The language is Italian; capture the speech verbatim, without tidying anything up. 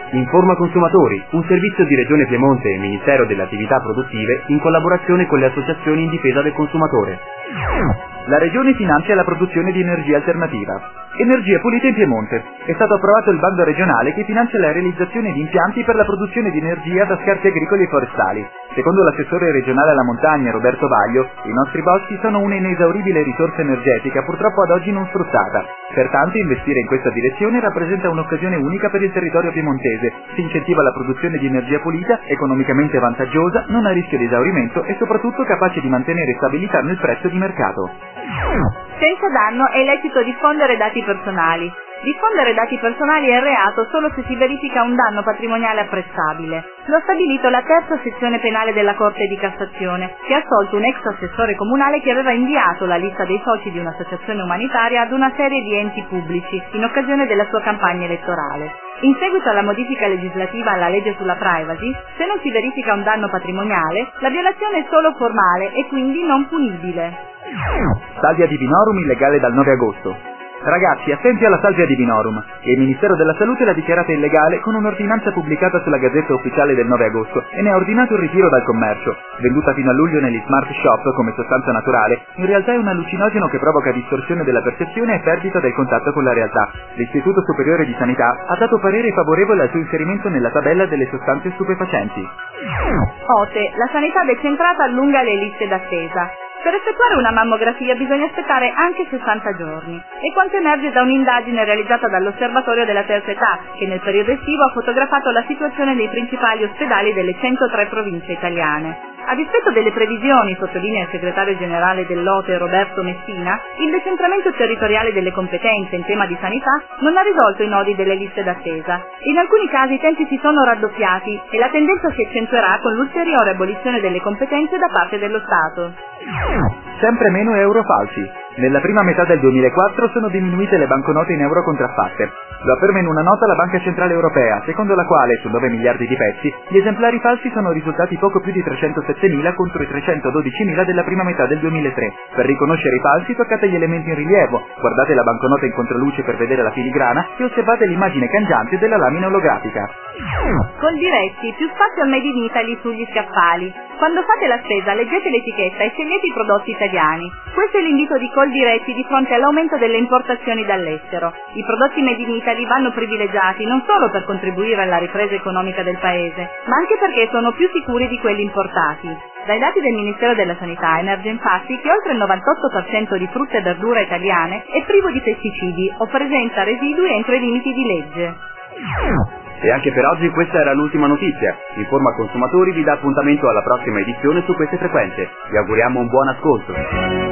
Informa Consumatori, un servizio di Regione Piemonte e Ministero delle Attività Produttive in collaborazione con le associazioni in difesa del consumatore. La Regione finanzia la produzione di energia alternativa. Energie pulite in Piemonte. È stato approvato il bando regionale che finanzia la realizzazione di impianti per la produzione di energia da scarti agricoli e forestali. Secondo l'assessore regionale alla montagna Roberto Vaglio, i nostri boschi sono un'inesauribile risorsa energetica purtroppo ad oggi non sfruttata. Pertanto investire in questa direzione rappresenta un'occasione unica per il territorio piemontese. Si incentiva la produzione di energia pulita, economicamente vantaggiosa, non a rischio di esaurimento e soprattutto capace di mantenere stabilità nel prezzo di mercato. Senza danno è lecito diffondere dati personali. Diffondere dati personali è reato solo se si verifica un danno patrimoniale apprezzabile. Lo ha stabilito la terza sezione penale della Corte di Cassazione, che ha assolto un ex assessore comunale che aveva inviato la lista dei soci di un'associazione umanitaria ad una serie di enti pubblici in occasione della sua campagna elettorale. In seguito alla modifica legislativa alla legge sulla privacy, se non si verifica un danno patrimoniale, la violazione è solo formale e quindi non punibile. Salvia divinorum illegale dal nove agosto. Ragazzi, attenti alla salvia divinorum. Il Ministero della Salute l'ha dichiarata illegale con un'ordinanza pubblicata sulla Gazzetta Ufficiale del nove agosto e ne ha ordinato il ritiro dal commercio. Venduta fino a luglio negli smart shop come sostanza naturale, in realtà è un allucinogeno che provoca distorsione della percezione e perdita del contatto con la realtà. L'Istituto Superiore di Sanità ha dato parere favorevole al suo inserimento nella tabella delle sostanze stupefacenti. Ote, la sanità decentrata allunga le liste d'attesa. Per effettuare una mammografia bisogna aspettare anche sessanta giorni. È quanto emerge da un'indagine realizzata dall'Osservatorio della Terza Età, che nel periodo estivo ha fotografato la situazione dei principali ospedali delle centotré province italiane. A dispetto delle previsioni, sottolinea il segretario generale dell'O T E Roberto Messina, il decentramento territoriale delle competenze in tema di sanità non ha risolto i nodi delle liste d'attesa. In alcuni casi i tempi si sono raddoppiati e la tendenza si accentuerà con l'ulteriore abolizione delle competenze da parte dello Stato. Sempre meno euro falsi. Nella prima metà del duemilaquattro sono diminuite le banconote in euro contraffatte. Lo afferma in una nota la Banca Centrale Europea, secondo la quale, su nove miliardi di pezzi, gli esemplari falsi sono risultati poco più di trecentosettemila contro i trecentododicimila della prima metà del duemilatré. Per riconoscere i falsi toccate gli elementi in rilievo, guardate la banconota in controluce per vedere la filigrana e osservate l'immagine cangiante della lamina olografica. Coldiretti, più spazio al Made in Italy sugli scaffali. Quando fate la spesa leggete l'etichetta e scegliete i prodotti italiani. Questo è l'invito di Coldiretti di fronte all'aumento delle importazioni dall'estero. I prodotti Made in Italy vanno privilegiati non solo per contribuire alla ripresa economica del paese, ma anche perché sono più sicuri di quelli importati. Dai dati del Ministero della Sanità emerge infatti che oltre il novantotto per cento di frutta e verdura italiane è privo di pesticidi o presenta residui entro i limiti di legge. E anche per oggi questa era l'ultima notizia. Informa Consumatori vi dà appuntamento alla prossima edizione su queste frequenze. Vi auguriamo un buon ascolto.